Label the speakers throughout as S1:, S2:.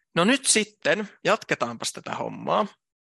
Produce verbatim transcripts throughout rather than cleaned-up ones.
S1: No nyt sitten jatketaanpas tätä hommaa.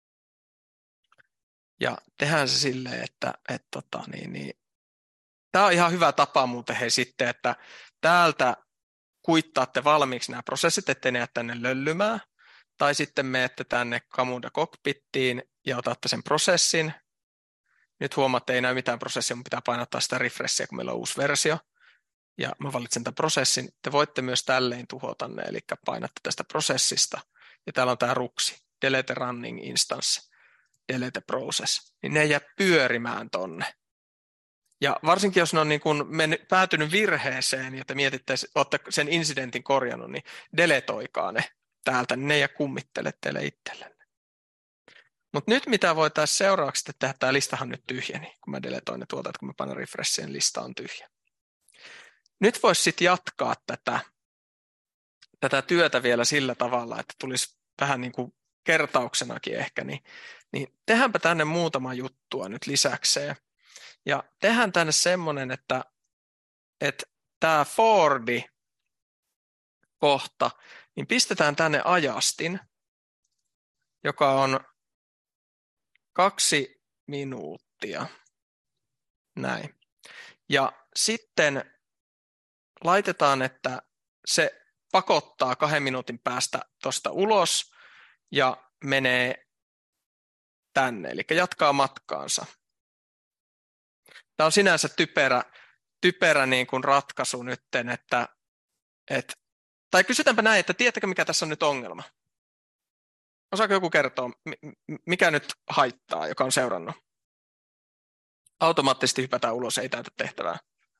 S1: Ja tehdään se silleen, että et, tota, niin, niin. Tämä on ihan hyvä tapa muuten hei sitten, että täältä kuittaatte valmiiksi nämä prosessit, ettei ne jää tänne löllymään. Tai sitten menette tänne Camunda Cockpittiin ja otatte sen prosessin. Nyt huomaatte, ei näy mitään prosessia, mun pitää painottaa sitä refreshia, kun meillä on uusi versio. Ja mä valitsen tämän prosessin. Te voitte myös tälleen tuhota ne, eli painatte tästä prosessista. Ja täällä on tämä ruksi, delete running instance, delete process. Niin ne jää pyörimään tonne. Ja varsinkin, jos ne on niin kuin mennyt, päätynyt virheeseen ja te mietitte, olette sen incidentin korjannut, niin deletoikaa ne täältä, niin ne ei kummittele teille itsellenne. Mutta nyt mitä voitaisiin seuraavaksi tehdä, tämä listahan nyt tyhjeni, kun mä deletoin ne tuolta, että kun mä panen refreshin, lista on tyhjä. Nyt voisi sitten jatkaa tätä, tätä työtä vielä sillä tavalla, että tulisi vähän niin kuin kertauksenakin ehkä, niin, niin tehdäänpä tänne muutama juttua nyt lisäkseen. Ja tehdään tänne semmoinen, että, että tämä Fordi kohta, niin pistetään tänne ajastin, joka on kaksi minuuttia. Näin. Ja sitten laitetaan, että se pakottaa kahden minuutin päästä tuosta ulos ja menee tänne, eli jatkaa matkaansa. Tämä on sinänsä typerä, typerä niin kuin ratkaisu nyt, että, että, tai kysytäänpä näin, että tiedättekö mikä tässä on nyt ongelma? Osaako joku kertoa, mikä nyt haittaa, joka on seurannut? Automaattisesti hypätään ulos, ei täytä tehtävää.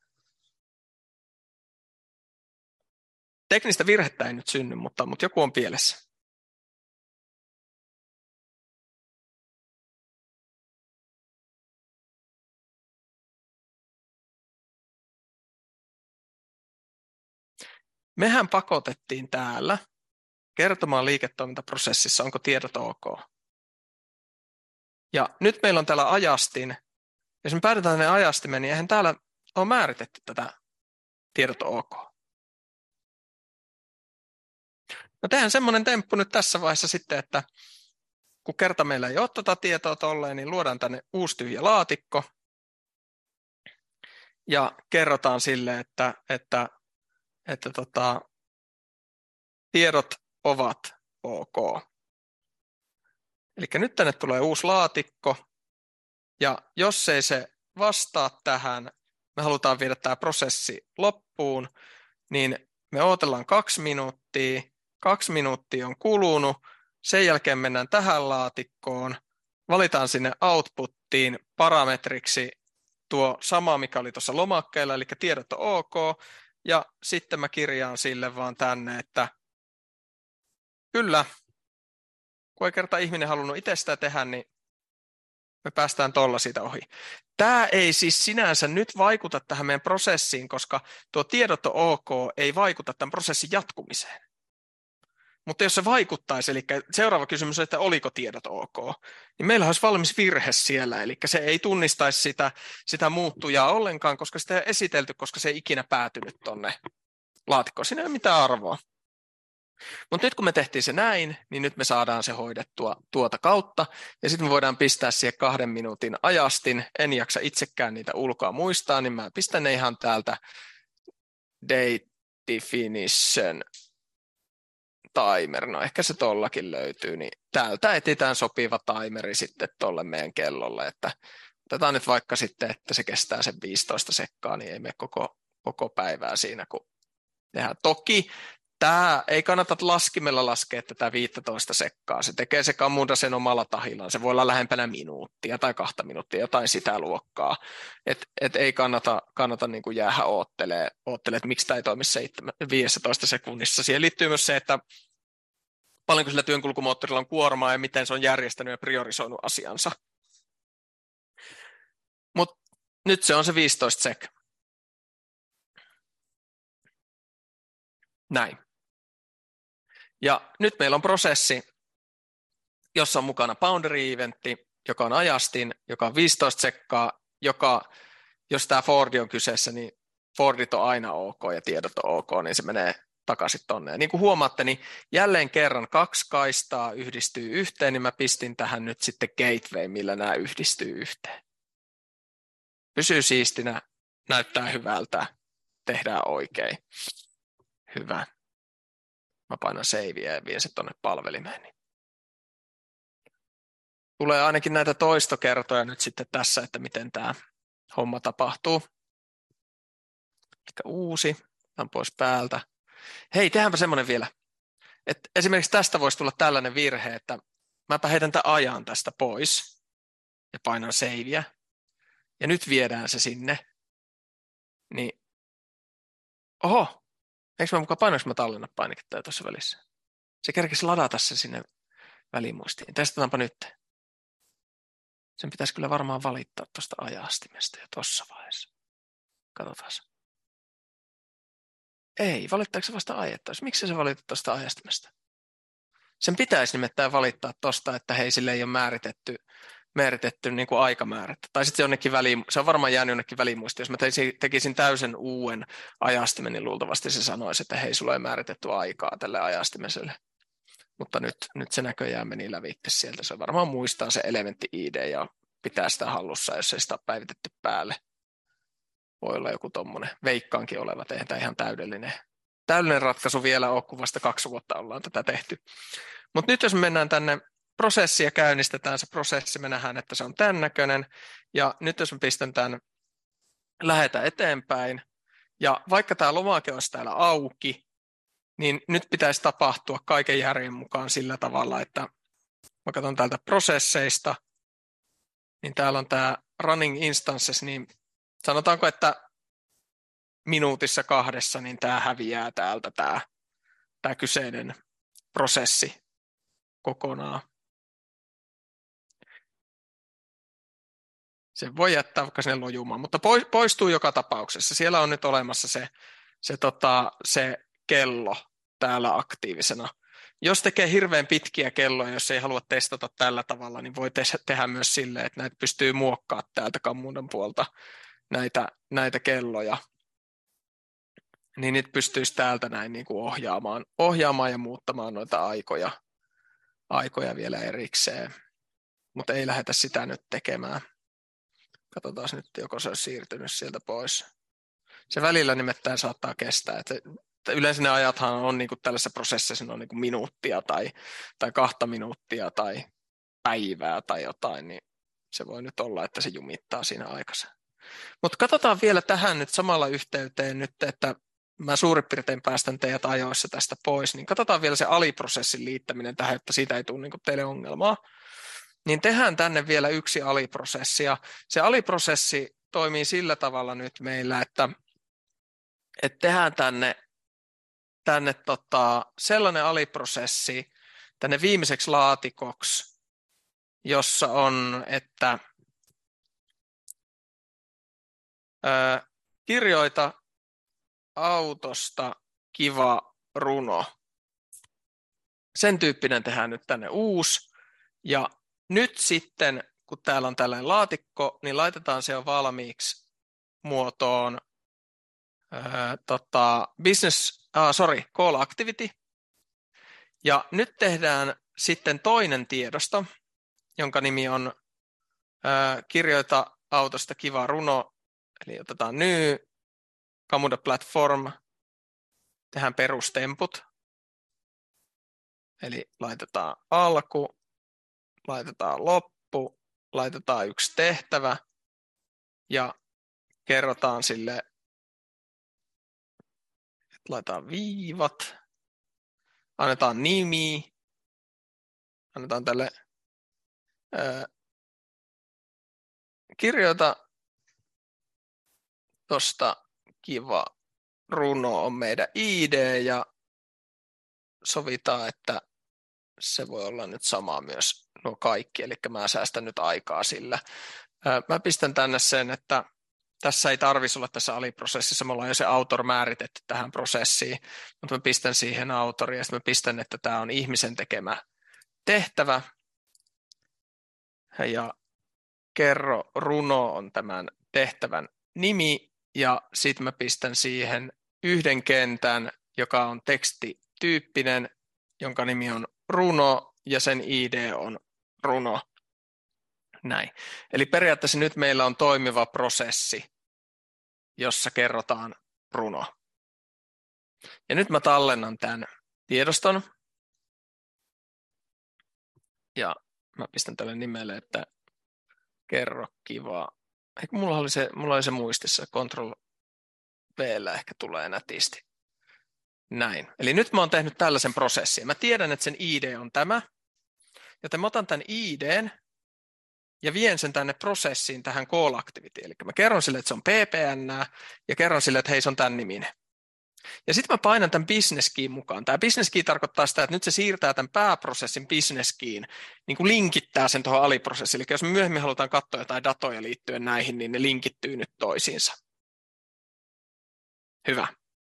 S1: Teknistä virhettä ei nyt synny, mutta, mutta joku on pielessä. Mehän pakotettiin täällä kertomaan liiketoimintaprosessissa, onko tiedot ok. Ja nyt meillä on täällä ajastin. Jos me päädytään tänne ajastimeen, niin eihän täällä ole määritetty tätä tiedot ok. No tehdään semmoinen temppu nyt tässä vaiheessa sitten, että kun kerta meillä ei ole tuota tietoa tolleen, niin luodaan tänne uusi tyhjä laatikko. Ja kerrotaan sille, että, että, että tota, tiedot ovat ok. Eli nyt tänne tulee uusi laatikko. Ja jos ei se vastaa tähän, me halutaan viedä tämä prosessi loppuun, niin me odotellaan kaksi minuuttia. Kaksi minuuttia on kulunut. Sen jälkeen mennään tähän laatikkoon. Valitaan sinne outputtiin parametriksi tuo sama, mikä oli tuossa lomakkeella, eli tiedot on ok. Ja sitten mä kirjaan sille vaan tänne, että kyllä, kun ei kerta ihminen halunnut itse sitä tehdä, niin me päästään tuolla siitä ohi. Tämä ei siis sinänsä nyt vaikuta tähän meidän prosessiin, koska tuo tiedot on ok ei vaikuta tämän prosessin jatkumiseen. Mutta jos se vaikuttaisi, eli seuraava kysymys on, että oliko tiedot ok, niin meillä olisi valmis virhe siellä, eli se ei tunnistaisi sitä, sitä muuttujaa ollenkaan, koska sitä ei esitelty, koska se ei ikinä päätynyt tuonne laatikkoon. Siinä ei ole mitään arvoa. Mutta nyt kun me tehtiin se näin, niin nyt me saadaan se hoidettua tuota kautta, ja sitten me voidaan pistää siihen kahden minuutin ajastin. En jaksa itsekään niitä ulkoa muistaa, niin mä pistän ne ihan täältä date definition timer, no ehkä se tollakin löytyy, niin täältä etsitään sopiva timeri sitten tuolle meidän kellolle, että otetaan nyt vaikka sitten, että se kestää sen viisitoista sekkaa, niin ei mene koko, koko päivää siinä, kun tehdään. Toki tämä ei kannata laskimella laskea tätä viisitoista sekkaa, se tekee se Camunda sen omalla tahillaan, se voi olla lähempänä minuuttia tai kahta minuuttia, jotain sitä luokkaa, että et ei kannata, kannata niin kuin jäädä oottelemaan, oottele, että miksi tämä ei toimi viisitoista sekunnissa. Siihen liittyy myös se, että paljonko sillä työnkulkumoottorilla on kuormaa ja miten se on järjestänyt ja priorisoinut asiansa. Mutta nyt se on se viisitoista sek. Näin. Ja nyt meillä on prosessi, jossa on mukana boundary-eventti, joka on ajastin, joka on viisitoista sekkaa, joka, jos tämä Fordi on kyseessä, niin Fordit on aina ok ja tiedot on ok, niin se menee takaisin tonne. Ja niin kuin huomaatte, niin jälleen kerran kaksi kaistaa yhdistyy yhteen, niin mä pistin tähän nyt sitten gateway, millä nämä yhdistyy yhteen. Pysyy siistinä, näyttää hyvältä, tehdään oikein. Hyvä. Mä painan saveä ja vien se tonne palvelimeen. Tulee ainakin näitä toistokertoja nyt sitten tässä, että miten tämä homma tapahtuu. Eli uusi, tämän pois päältä. Hei, tehdäänpä semmoinen vielä. Että esimerkiksi tästä voisi tulla tällainen virhe, että mäpä heitän tämän ajan tästä pois ja painan saveä. Ja nyt viedään se sinne. Niin, oho, eikö mä mukaan painoinko mä tallenna painiketta tuossa välissä? Se kerkesi ladata se sinne välimuistiin. Testataanpa nyt. Sen pitäisi kyllä varmaan valittaa tuosta ajastimesta jo tuossa vaiheessa. Katsotaan. Ei, valittaako se vasta ajettaisi? Miksi se valittaa tuosta ajastimesta? Sen pitäisi nimittäin valittaa tuosta, että hei, sille ei ole määritetty, määritetty niin kuin aikamäärättä. Tai sitten se, jonnekin väliin, se on varmaan jäänyt jonnekin välimuistiin. Jos mä tekisin täysin uuden ajastimen, niin luultavasti se sanoisi, että hei, sulla ei määritetty aikaa tälle ajastimeselle. Mutta nyt, nyt se näköjään meni lävitte sieltä. Se varmaan muistaa se elementti-I D ja pitää sitä hallussa, jos ei sitä ole päivitetty päälle. Voi olla joku tommonen veikkaankin oleva, eihän tämä ihan täydellinen. Täydellinen ratkaisu vielä ole, kun vasta kaksi vuotta ollaan tätä tehty. Mutta nyt jos me mennään tänne prosessiin ja käynnistetään se prosessi, me nähdään, että se on tämän näköinen. Ja nyt jos me pistän tämän lähetä eteenpäin, ja vaikka tämä lomake olisi täällä auki, niin nyt pitäisi tapahtua kaiken järjen mukaan sillä tavalla, että mä katson täältä prosesseista, niin täällä on tämä running instances, niin sanotaanko, että minuutissa kahdessa, niin tämä häviää täältä tämä, tämä kyseinen prosessi kokonaan. Se voi jättää vaikka sinne lojumaan, mutta poistuu joka tapauksessa. Siellä on nyt olemassa se, se, tota, se kello täällä aktiivisena. Jos tekee hirveän pitkiä kelloja, jos ei halua testata tällä tavalla, niin voi te- tehdä myös silleen, että näitä pystyy muokkaamaan täältä kammuuden puolta näitä, näitä kelloja. Niin niitä pystyisi täältä näin niin kuin ohjaamaan, ohjaamaan ja muuttamaan noita aikoja, aikoja vielä erikseen. Mutta ei lähdetä sitä nyt tekemään. Katsotaan nyt, joko se on siirtynyt sieltä pois. Se välillä nimittäin saattaa kestää. Että yleensä ne ajathan on niin kuin tällaisessa prosessissa on niin kuin minuuttia tai, tai kahta minuuttia tai päivää tai jotain, niin se voi nyt olla, että se jumittaa siinä aikansa. Mutta katsotaan vielä tähän nyt samalla yhteyteen nyt, että mä suurin piirtein päästän teidät ajoissa tästä pois, niin katsotaan vielä se aliprosessin liittäminen tähän, että siitä ei tule niin kuin teille ongelmaa. Niin tehdään tänne vielä yksi aliprosessi, ja se aliprosessi toimii sillä tavalla nyt meillä, että, että tehdään tänne, tänne tota, sellainen aliprosessi tänne viimeiseksi laatikoksi, jossa on, että ää, kirjoita autosta kiva runo. Sen tyyppinen tehdään nyt tänne uusi, ja nyt sitten, kun täällä on tällainen laatikko, niin laitetaan se jo valmiiksi muotoon ää, tota, business, ah, sorry, call activity. Ja nyt tehdään sitten toinen tiedosto, jonka nimi on ää, kirjoita autosta kiva runo. Eli otetaan new, Kamuda platform, tehdään perustemput. Eli laitetaan alku. Laitetaan loppu, laitetaan yksi tehtävä ja kerrotaan sille, että laitetaan viivat, annetaan nimi, annetaan tälle ää, kirjoita tosta kiva runo on meidän I D ja sovitaan, että se voi olla nyt sama myös nuo kaikki, eli mä säästän nyt aikaa sillä. Mä pistän tänne sen, että tässä ei tarvitsisi olla tässä aliprosessissa, me ollaan jo se autor määritetty tähän prosessiin, mutta mä pistän siihen autori ja sitten mä pistän, että tämä on ihmisen tekemä tehtävä. Ja kerro runo on tämän tehtävän nimi ja sitten mä pistän siihen yhden kentän joka on tekstityyppinen, jonka nimi on runo ja sen I D on runo. Näin. Eli periaatteessa nyt meillä on toimiva prosessi, jossa kerrotaan runo. Ja nyt mä tallennan tämän tiedoston. Ja mä pistän tälle nimelle, että kerro kivaa. Eikö mulla oli se, mulla oli se muistissa, Control V:llä ehkä tulee nätisti. Näin. Eli nyt mä oon tehnyt tällaisen prosessin. Mä tiedän, että sen I D on tämä. Joten mä otan tämän I D:n ja vien sen tänne prosessiin tähän call activity. Eli mä kerron sille, että se on P P N ja kerron sille, että hei, se on tämän niminen. Ja sitten mä painan tämän business keyn mukaan. Tämä business key tarkoittaa sitä, että nyt se siirtää tämän pääprosessin business keyn, niin kuin linkittää sen tuohon aliprosessiin. Eli jos me myöhemmin halutaan katsoa jotain datoja liittyen näihin, niin ne linkittyy nyt toisiinsa. Hyvä.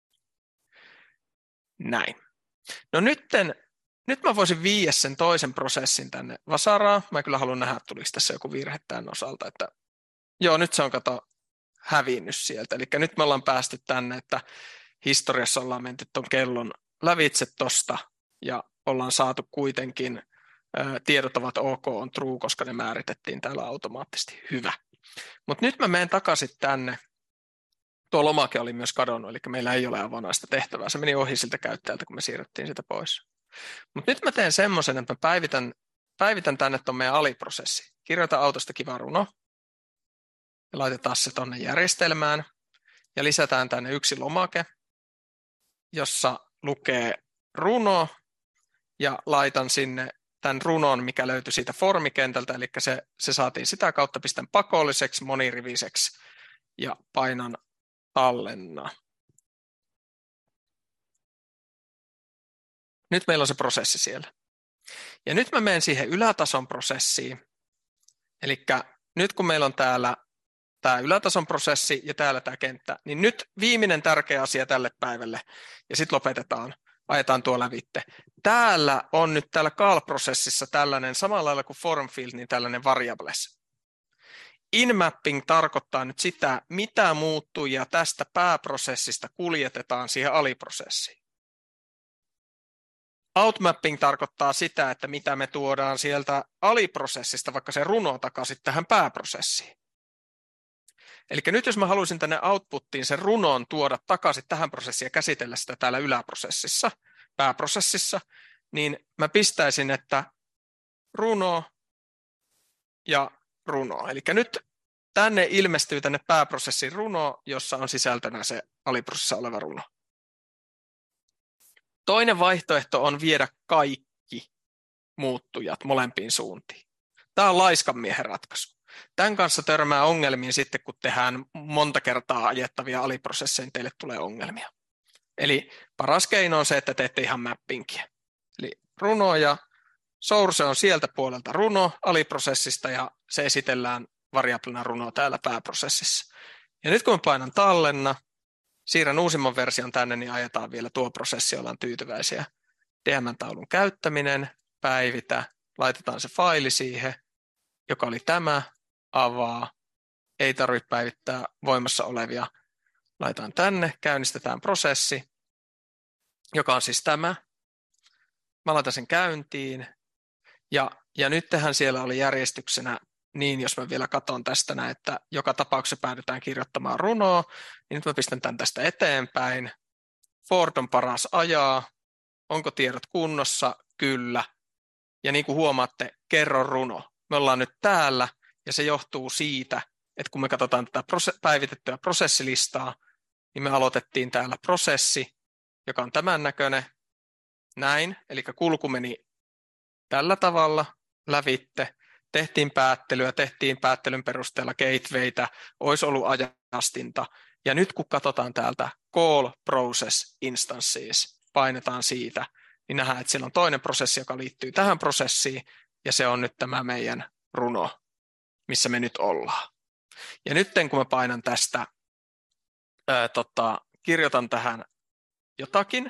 S1: Näin. No nytten, nyt mä voisin viiä sen toisen prosessin tänne Vasaraan. Mä kyllä haluan nähdä, tuliko tässä joku virhe tämän osalta. Että joo, nyt se on kato hävinnyt sieltä. Eli nyt me ollaan päästy tänne, että historiassa ollaan menty tuon kellon lävitse tosta ja ollaan saatu kuitenkin, ää, tiedot ovat OK, on true, koska ne määritettiin täällä automaattisesti. Hyvä. Mutta nyt mä menen takaisin tänne. Tuo lomake oli myös kadonnut, eli meillä ei ole avonaista tehtävää. Se meni ohi siltä käyttäjältä, kun me siirrettiin sitä pois. Mutta nyt mä teen semmoisen, että mä päivitän, päivitän tänne tuon meidän aliprosessi. Kirjoitan autosta kiva runo ja laitetaan se tuonne järjestelmään ja lisätään tänne yksi lomake, jossa lukee runo ja laitan sinne tämän runon, mikä löytyi siitä formikentältä, eli se, se saatiin sitä kautta, pistän pakolliseksi, moniriviseksi ja painan tallenna. Nyt meillä on se prosessi siellä. Ja nyt mä menen siihen ylätason prosessiin. Eli nyt kun meillä on täällä tämä ylätason prosessi ja täällä tämä kenttä, niin nyt viimeinen tärkeä asia tälle päivälle, ja sitten lopetetaan, ajetaan tuo lävitte. Täällä on nyt täällä call-prosessissa tällainen, samalla lailla kuin form field, niin tällainen variables. In-mapping tarkoittaa nyt sitä, mitä muuttujia tästä pääprosessista kuljetetaan siihen aliprosessiin. Outmapping tarkoittaa sitä, että mitä me tuodaan sieltä aliprosessista, vaikka se runo takaisin tähän pääprosessiin. Eli nyt jos mä haluaisin tänne outputtiin sen runon tuoda takaisin tähän prosessiin ja käsitellä sitä täällä yläprosessissa, pääprosessissa, niin mä pistäisin, että runo ja runo. Eli nyt tänne ilmestyy tänne pääprosessin runo, jossa on sisältönä se aliprosessissa oleva runo. Toinen vaihtoehto on viedä kaikki muuttujat molempiin suuntiin. Tämä on laiskan miehen ratkaisu. Tämän kanssa törmää ongelmiin sitten, kun tehdään monta kertaa ajettavia aliprosesseja, teille tulee ongelmia. Eli paras keino on se, että teette ihan mappingia. Eli runo ja source on sieltä puolelta runo aliprosessista ja se esitellään variablina runo täällä pääprosessissa. Ja nyt kun mä painan tallenna, siirrän uusimman version tänne, niin ajetaan vielä tuo prosessi, ollaan tyytyväisiä. D M-taulun käyttäminen, päivitä, laitetaan se faili siihen, joka oli tämä, avaa, ei tarvitse päivittää voimassa olevia. Laitetaan tänne, käynnistetään prosessi, joka on siis tämä. Mä laitan sen käyntiin, ja, ja nyt tähän siellä oli järjestyksenä niin, jos mä vielä katson tästä näin, että joka tapauksessa päädytään kirjoittamaan runoa, niin nyt mä pistän tämän tästä eteenpäin. Ford on paras ajaa. Onko tiedot kunnossa? Kyllä. Ja niin kuin huomaatte, kerro runo. Me ollaan nyt täällä, ja se johtuu siitä, että kun me katsotaan tätä päivitettyä prosessilistaa, niin me aloitettiin täällä prosessi, joka on tämän näköinen, näin, eli kulku meni tällä tavalla lävitte. Tehtiin päättelyä, tehtiin päättelyn perusteella gatewaytä, olisi ollut ajastinta. Ja nyt kun katsotaan täältä call process instances, painetaan siitä, niin nähdään, että siellä on toinen prosessi, joka liittyy tähän prosessiin, ja se on nyt tämä meidän runo, missä me nyt ollaan. Ja nyt kun mä painan tästä, ää, tota, kirjoitan tähän jotakin,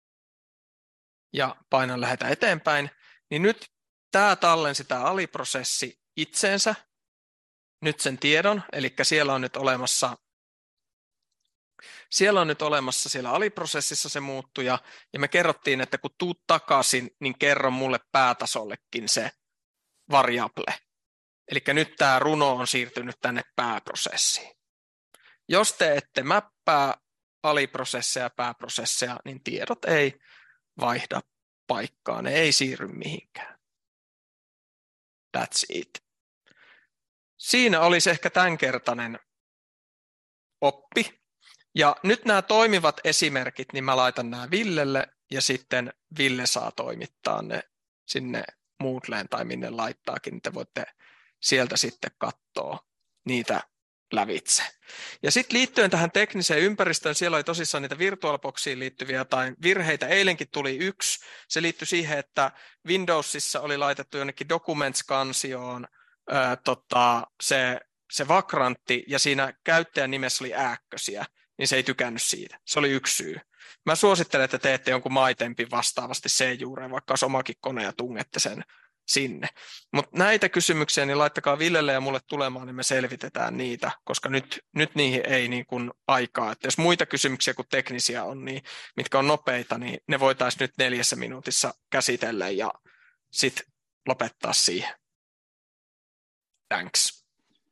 S1: ja painan lähetä eteenpäin, niin nyt tämä tallensi tämä aliprosessi itseensä, nyt sen tiedon, eli siellä on nyt olemassa Siellä on nyt olemassa siellä aliprosessissa se muuttuja, ja me kerrottiin, että kun tuut takaisin, niin kerro mulle päätasollekin se variable. Eli nyt tämä runo on siirtynyt tänne pääprosessiin. Jos te ette mäppää aliprosesseja ja pääprosesseja, niin tiedot ei vaihda paikkaa, ne ei siirry mihinkään. That's it. Siinä olisi ehkä tämänkertainen oppi. Ja nyt nämä toimivat esimerkit, niin mä laitan nämä Villelle, ja sitten Ville saa toimittaa ne sinne Moodleen tai minne laittaakin, niin te voitte sieltä sitten katsoa niitä lävitse. Ja sitten liittyen tähän tekniseen ympäristöön, siellä oli tosissaan niitä VirtualBoxiin liittyviä tai virheitä. Eilenkin tuli yksi. Se liittyi siihen, että Windowsissa oli laitettu jonnekin Documents-kansioon ää, tota, se, se vakrantti, ja siinä käyttäjän nimessä oli ääkkösiä, niin se ei tykännyt siitä. Se oli yksi syy. Mä suosittelen, että teette jonkun maitempin vastaavasti C-juureen, vaikka olisi omakin kone ja tungette sen sinne. Mutta näitä kysymyksiä niin laittakaa Villelle ja mulle tulemaan, niin me selvitetään niitä, koska nyt, nyt niihin ei niin kuin aikaa. Että jos muita kysymyksiä kuin teknisiä on, niin, mitkä on nopeita, niin ne voitaisiin nyt neljässä minuutissa käsitellä ja sitten lopettaa siihen. Thanks.